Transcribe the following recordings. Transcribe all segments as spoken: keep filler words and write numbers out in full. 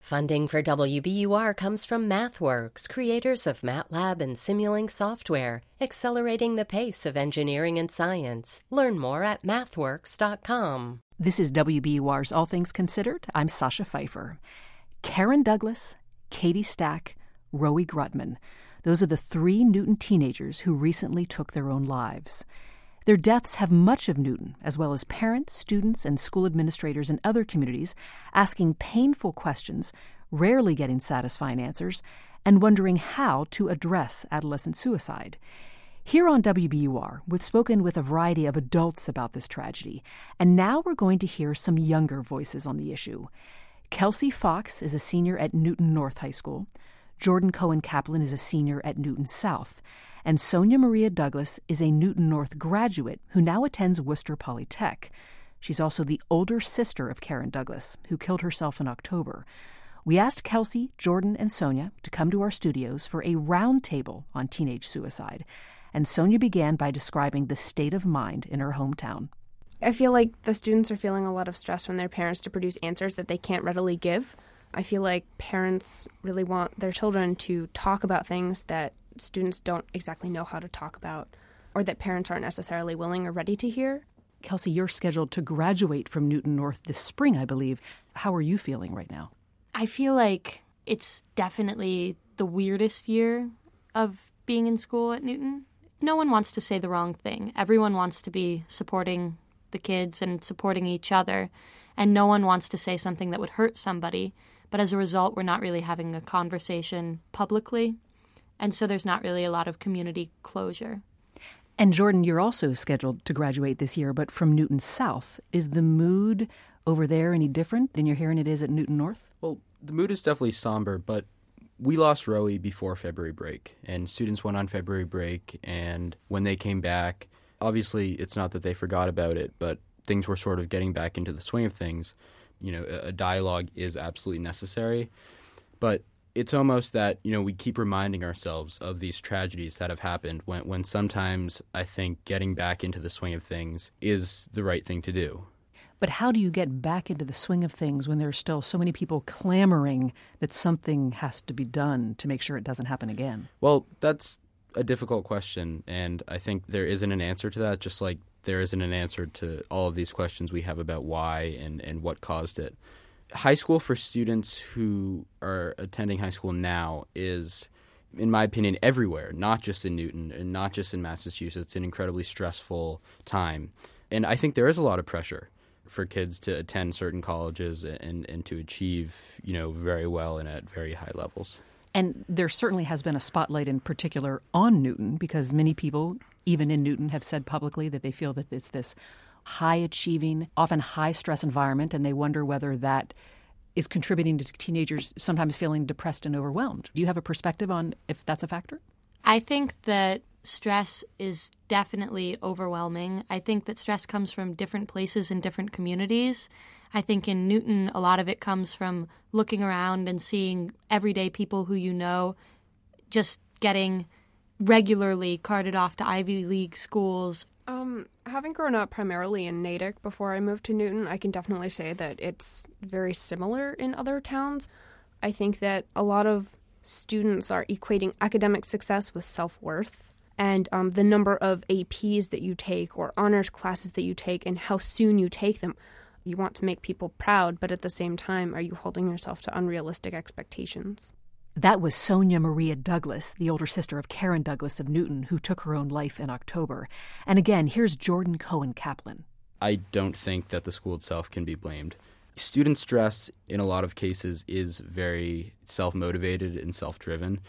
Funding for W B U R comes from MathWorks, creators of MATLAB and Simulink software, accelerating the pace of engineering and science. Learn more at mathworks dot com. This is W B U R's All Things Considered. I'm Sasha Pfeiffer. Karen Douglas, Katie Stack, Rowie Grutman. Those are the three Newton teenagers who recently took their own lives. Their deaths have much of Newton, as well as parents, students, and school administrators in other communities asking painful questions, rarely getting satisfying answers, and wondering how to address adolescent suicide. Here on W B U R, we've spoken with a variety of adults about this tragedy, and now we're going to hear some younger voices on the issue. Kelsey Fox is a senior at Newton North High School. Jordan Cohen Kaplan is a senior at Newton South. And Sonia Maria Douglas is a Newton North graduate who now attends Worcester Polytech. She's also the older sister of Karen Douglas, who killed herself in October. We asked Kelsey, Jordan, and Sonia to come to our studios for a roundtable on teenage suicide. And Sonia began by describing the state of mind in her hometown. I feel like the students are feeling a lot of stress from their parents to produce answers that they can't readily give. I feel like parents really want their children to talk about things that students don't exactly know how to talk about, or that parents aren't necessarily willing or ready to hear. Kelsey, you're scheduled to graduate from Newton North this spring, I believe. How are you feeling right now? I feel like it's definitely the weirdest year of being in school at Newton. No one wants to say the wrong thing. Everyone wants to be supporting the kids and supporting each other, and no one wants to say something that would hurt somebody. But as a result, we're not really having a conversation publicly. And so there's not really a lot of community closure. And Jordan, you're also scheduled to graduate this year, but from Newton South. Is the mood over there any different than you're hearing it is at Newton North? Well, the mood is definitely somber, but we lost Rowie before February break, and students went on February break, and when they came back, obviously it's not that they forgot about it, but things were sort of getting back into the swing of things. You know, a dialogue is absolutely necessary, but it's almost that, you know, we keep reminding ourselves of these tragedies that have happened when, when sometimes I think getting back into the swing of things is the right thing to do. But how do you get back into the swing of things when there are still so many people clamoring that something has to be done to make sure it doesn't happen again? Well, that's a difficult question, and I think there isn't an answer to that, just like there isn't an answer to all of these questions we have about why and, and what caused it. High school for students who are attending high school now is, in my opinion, everywhere, not just in Newton and not just in Massachusetts, an incredibly stressful time. And I think there is a lot of pressure for kids to attend certain colleges and, and to achieve, you know, very well and at very high levels. And there certainly has been a spotlight in particular on Newton because many people, even in Newton, have said publicly that they feel that it's this high-achieving, often high-stress environment, and they wonder whether that is contributing to teenagers sometimes feeling depressed and overwhelmed. Do you have a perspective on if that's a factor? I think that stress is definitely overwhelming. I think that stress comes from different places in different communities. I think in Newton, a lot of it comes from looking around and seeing everyday people who you know just getting regularly carted off to Ivy League schools. Um, having grown up primarily in Natick before I moved to Newton, I can definitely say that it's very similar in other towns. I think that a lot of students are equating academic success with self-worth, and um, the number of A Ps that you take or honors classes that you take and how soon you take them. You want to make people proud, but at the same time, are you holding yourself to unrealistic expectations? That was Sonia Maria Douglas, the older sister of Karen Douglas of Newton, who took her own life in October. And again, here's Jordan Cohen Kaplan. I don't think that the school itself can be blamed. Student stress, in a lot of cases, is very self-motivated and self-driven.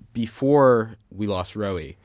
Before we lost Rowie,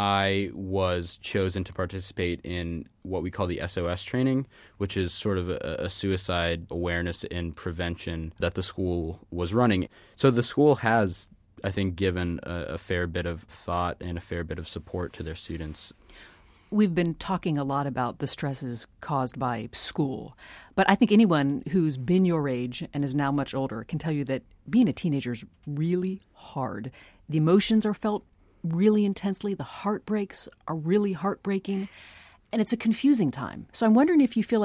I was chosen to participate in what we call the S O S training, which is sort of a, a suicide awareness and prevention that the school was running. So the school has, I think, given a, a fair bit of thought and a fair bit of support to their students. We've been talking a lot about the stresses caused by school, but I think anyone who's been your age and is now much older can tell you that being a teenager is really hard. The emotions are felt really intensely. The heartbreaks are really heartbreaking, and it's a confusing time. So I'm wondering if you feel like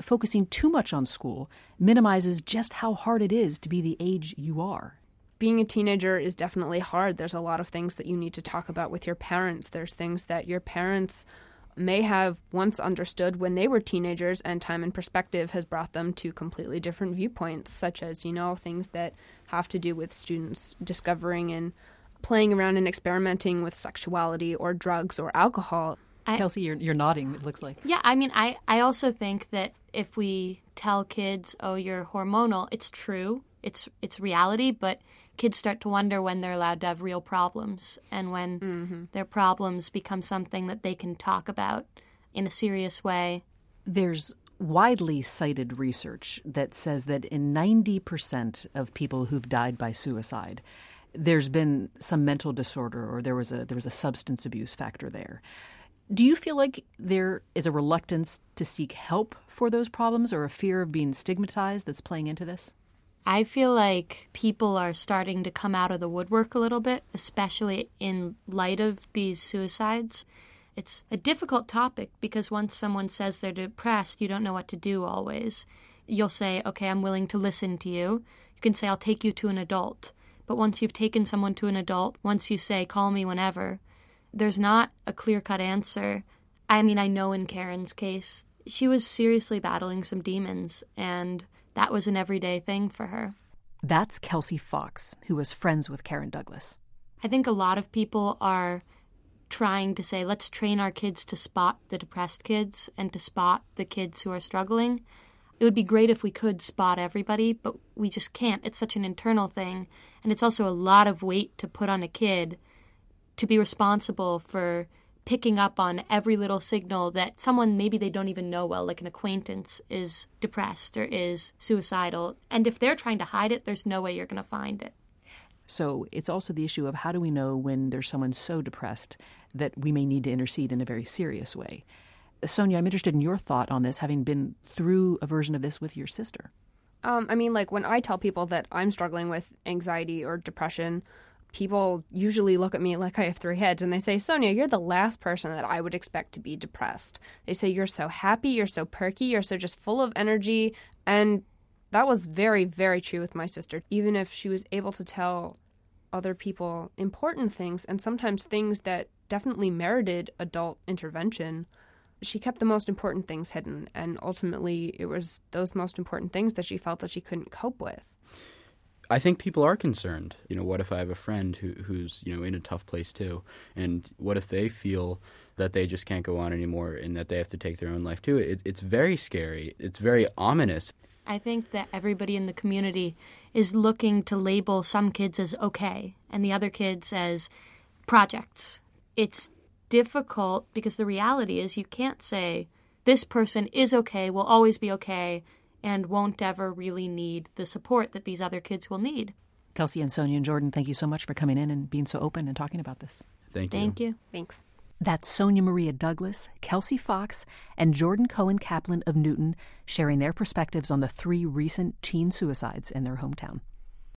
focusing too much on school minimizes just how hard it is to be the age you are. Being a teenager is definitely hard. There's a lot of things that you need to talk about with your parents. There's things that your parents may have once understood when they were teenagers, and time and perspective has brought them to completely different viewpoints, such as, you know, things that have to do with students discovering and playing around and experimenting with sexuality or drugs or alcohol. I, Kelsey, you're, you're nodding, it looks like. Yeah, I mean, I, I also think that if we tell kids, oh, you're hormonal, it's true, it's it's reality, but kids start to wonder when they're allowed to have real problems and when mm-hmm. their problems become something that they can talk about in a serious way. There's widely cited research that says that in ninety percent of people who've died by suicide, there's been some mental disorder or there was a there was a substance abuse factor there. Do you feel like there is a reluctance to seek help for those problems or a fear of being stigmatized that's playing into this? I feel like people are starting to come out of the woodwork a little bit, especially in light of these suicides. It's a difficult topic because once someone says they're depressed, you don't know what to do always. You'll say, okay, I'm willing to listen to you. You can say, I'll take you to an adult. But once you've taken someone to an adult, once you say, call me whenever, there's not a clear-cut answer. I mean, I know in Karen's case, she was seriously battling some demons, and that was an everyday thing for her. That's Kelsey Fox, who was friends with Karen Douglas. I think a lot of people are trying to say, let's train our kids to spot the depressed kids and to spot the kids who are struggling. It would be great if we could spot everybody, but we just can't. It's such an internal thing, and it's also a lot of weight to put on a kid to be responsible for picking up on every little signal that someone maybe they don't even know well, like an acquaintance, is depressed or is suicidal. And if they're trying to hide it, there's no way you're going to find it. So it's also the issue of how do we know when there's someone so depressed that we may need to intercede in a very serious way. Sonia, I'm interested in your thought on this, having been through a version of this with your sister. Um, I mean, like when I tell people that I'm struggling with anxiety or depression, people usually look at me like I have three heads and they say, Sonia, you're the last person that I would expect to be depressed. They say, you're so happy, you're so perky, you're so just full of energy. And that was very, very true with my sister. Even if she was able to tell other people important things and sometimes things that definitely merited adult intervention, she kept the most important things hidden. And ultimately, it was those most important things that she felt that she couldn't cope with. I think people are concerned. You know, what if I have a friend who, who's, you know, in a tough place too? And what if they feel that they just can't go on anymore and that they have to take their own life too? It, it's very scary. It's very ominous. I think that everybody in the community is looking to label some kids as okay and the other kids as projects. It's difficult because the reality is you can't say this person is okay, will always be okay, and won't ever really need the support that these other kids will need. Kelsey and Sonia and Jordan, thank you so much for coming in and being so open and talking about this. Thank you. Thank you. Thanks. That's Sonia Maria Douglas, Kelsey Fox, and Jordan Cohen Kaplan of Newton sharing their perspectives on the three recent teen suicides in their hometown.